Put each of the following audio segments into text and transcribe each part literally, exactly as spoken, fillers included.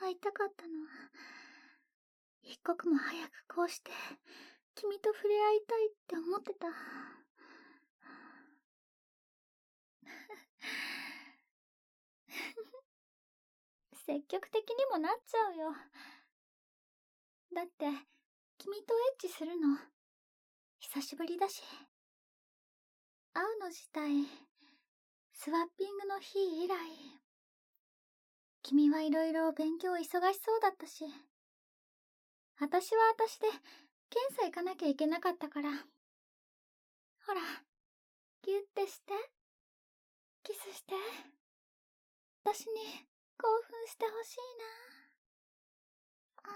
会いたかったの。一刻も早くこうして君と触れ合いたいって思ってた。積極的にもなっちゃうよ。だって君とエッチするの久しぶりだし。会うの自体スワッピングの日以来。君はいろいろ勉強忙しそうだったし、私は私で検査行かなきゃいけなかったから。ほら、ギュッてして、キスして、私に興奮してほしいな。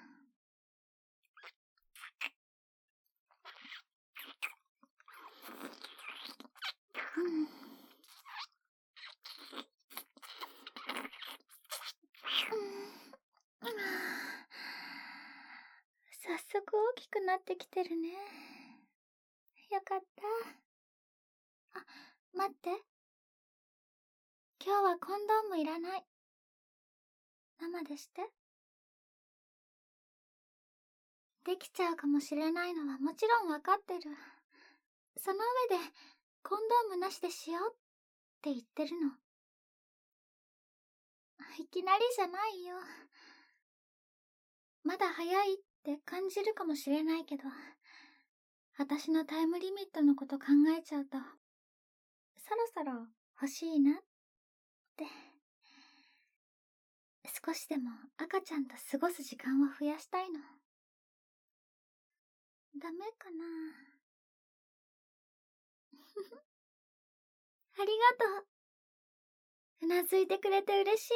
うん早速大きくなってきてるね。よかった。あ、待って。今日はコンドームいらない。生でして。できちゃうかもしれないのはもちろんわかってる。その上でコンドームなしでしようって言ってるの。いきなりじゃないよ。まだ早いって感じるかもしれないけど、私のタイムリミットのこと考えちゃうと、そろそろ欲しいなって。少しでも赤ちゃんと過ごす時間を増やしたいの。ダメかな。ありがとう。うなずいてくれて嬉しい。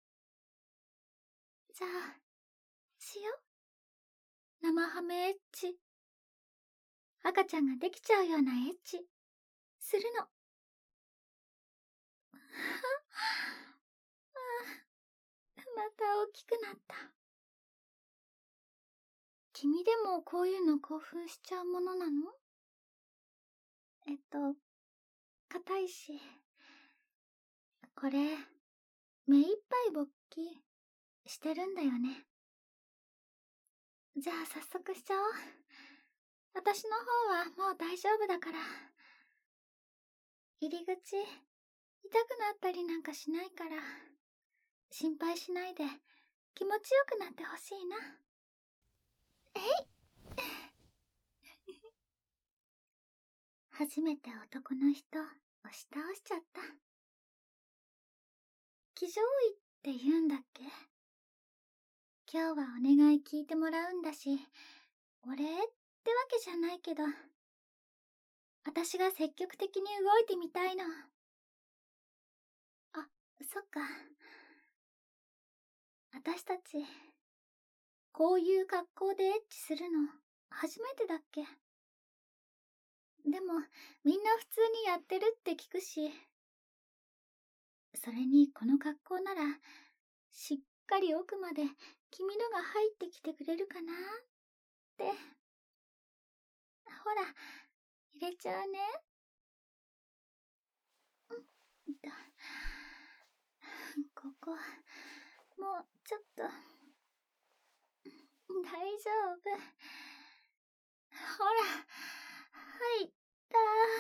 じゃあ、しよう。生ハメエッチ。赤ちゃんができちゃうようなエッチ。するの。また大きくなった。君でもこういうの興奮しちゃうものなの？えっと、硬いし。これ、目いっぱい勃起してるんだよね。じゃあ早速しちゃおう。私の方はもう大丈夫だから。入り口、痛くなったりなんかしないから、心配しないで気持ちよくなってほしいな。えい初めて男の人押し倒しちゃった。騎乗位って言うんだっけ？今日はお願い聞いてもらうんだし、お礼ってわけじゃないけど、私が積極的に動いてみたいの。あ、そっか。私たち、こういう格好でエッチするの初めてだっけ？でも、みんな普通にやってるって聞くし、それにこの格好なら、しっかり奥まで君のが入ってきてくれるかなって。ほら、入れちゃうね。うんと、ここ、もうちょっと、大丈夫。ほら、入った。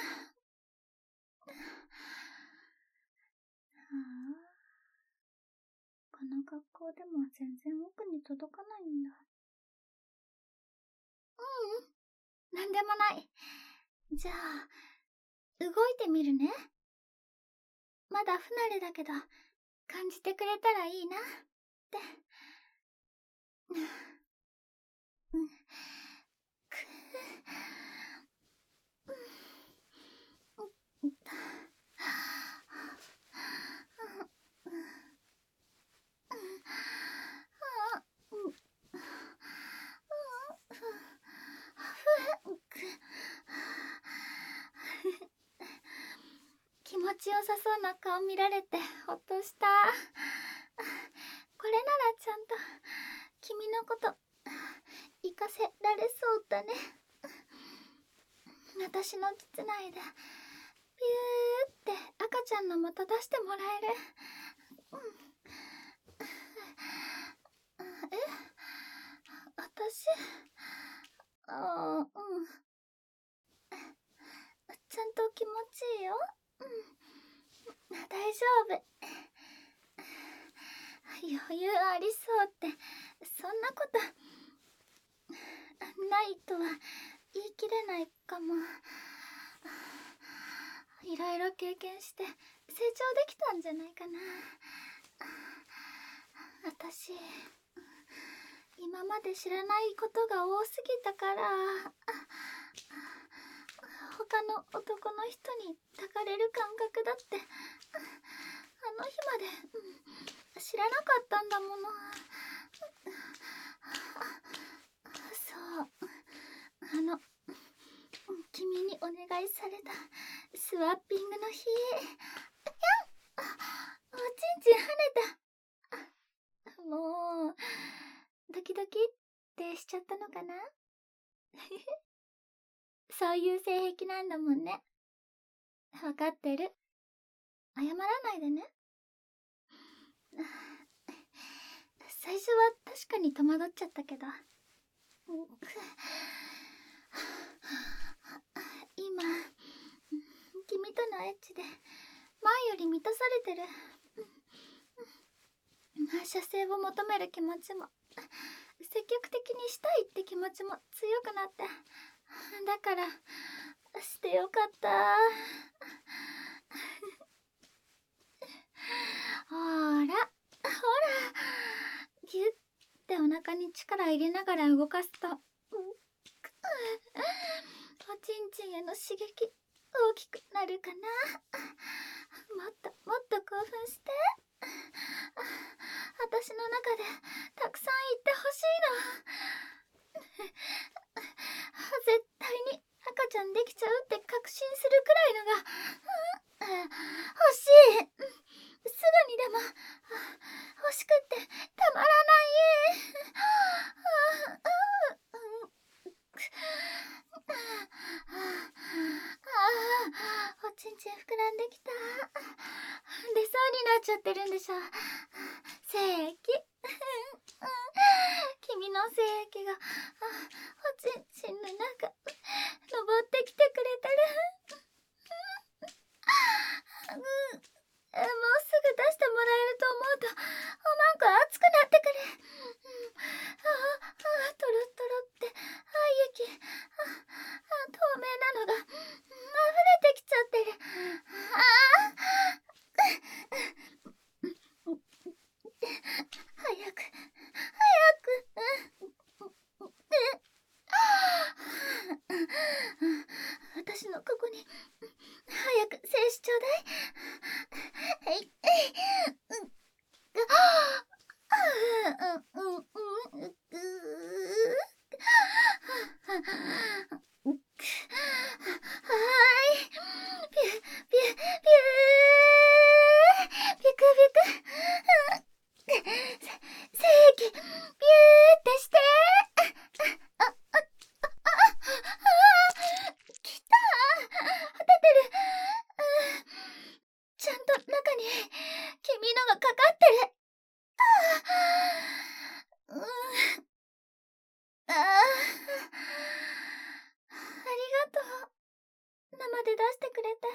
ああ、この格好でも全然奥に届かないんだ。ううん、なんでもない。じゃあ、動いてみるね。まだ不慣れだけど、感じてくれたらいいなって。うん、くうん、気持ちよさそうな顔見られてほっとした。これならちゃんと君のこと行かせられそうだね。私の膣内でピューって赤ちゃんの元出してもらえる。 私、あー、うん。ちゃんと気持ちいいよ。うん。大丈夫。余裕ありそうって、そんなことないとは言い切れないかも。いろいろ経験して成長できたんじゃないかな。私、今まで知らないことが多すぎたから、他の男の人に抱かれる感覚だって、あの日まで、うん、知らなかったんだもの。そう、あの、君にお願いされたスワッピングの日。やん、おちんちん跳ねた。もう、ドキドキってしちゃったのかな。そういう性癖なんだもんね。わかってる。謝らないでね。最初は確かに戸惑っちゃったけど、今君とのエッチで前より満たされてる。射精を求める気持ちも積極的にしたいって気持ちも強くなって、だからしてよかった。ほらほら、ギュッてお腹に力入れながら動かすと、おちんちんへの刺激大きくなるかな。もっともっと興奮して、私の中でたくさん言ってほしいの。絶対に赤ちゃんできちゃうって確信するくらいのが、うん、欲しい。すぐにでも欲しくってたまらない。おちんちん膨らんできた。出そうになっちゃってるんでしょ。精液。君の精液がおちんちんの中登ってきてくれてる。うん、もうすぐ出してもらえると思うとなんか熱くなってくる。うん、ああ、トロトロって愛液、ああ、透明なのが溢れてきちゃってる。ああ、早く早く、私のここに早く精子ちょうだい。はい、うん、うん、うん、うん、うー、はい、ピュ、ピュ、ピュー、ピクピク、精液、ピューってして。あ、あ、あ、あ、あ、きた。出てる。ちゃんと中に君のがかかってる。あ、うん、ああ、ありがとう。生で出してくれて。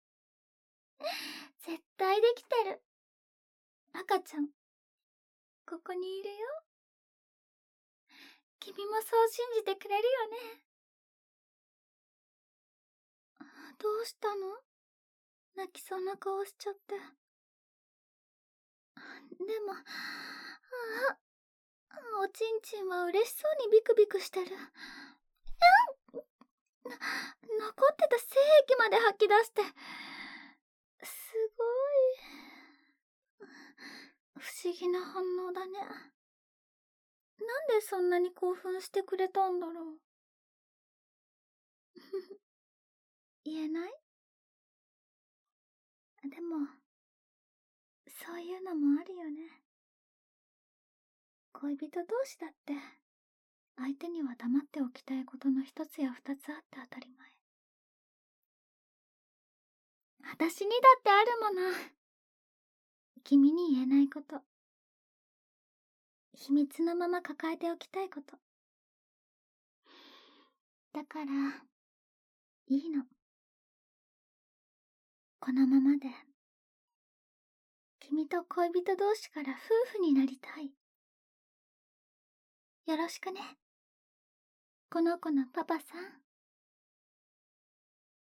絶対できてる。赤ちゃん、ここにいるよ。君もそう信じてくれるよね。どうしたの？泣きそうな顔しちゃって。でも、ああ、おちんちんは嬉しそうにビクビクしてる。残ってた精液まで吐き出して。すごい。不思議な反応だね。なんでそんなに興奮してくれたんだろう。言えない？でも、そういうのもあるよね。恋人同士だって、相手には黙っておきたいことの一つや二つあって当たり前。私にだってあるもの。君に言えないこと。秘密のまま抱えておきたいこと。 だから、いいの。このままで、君と恋人同士から夫婦になりたい。よろしくね。この子のパパさん。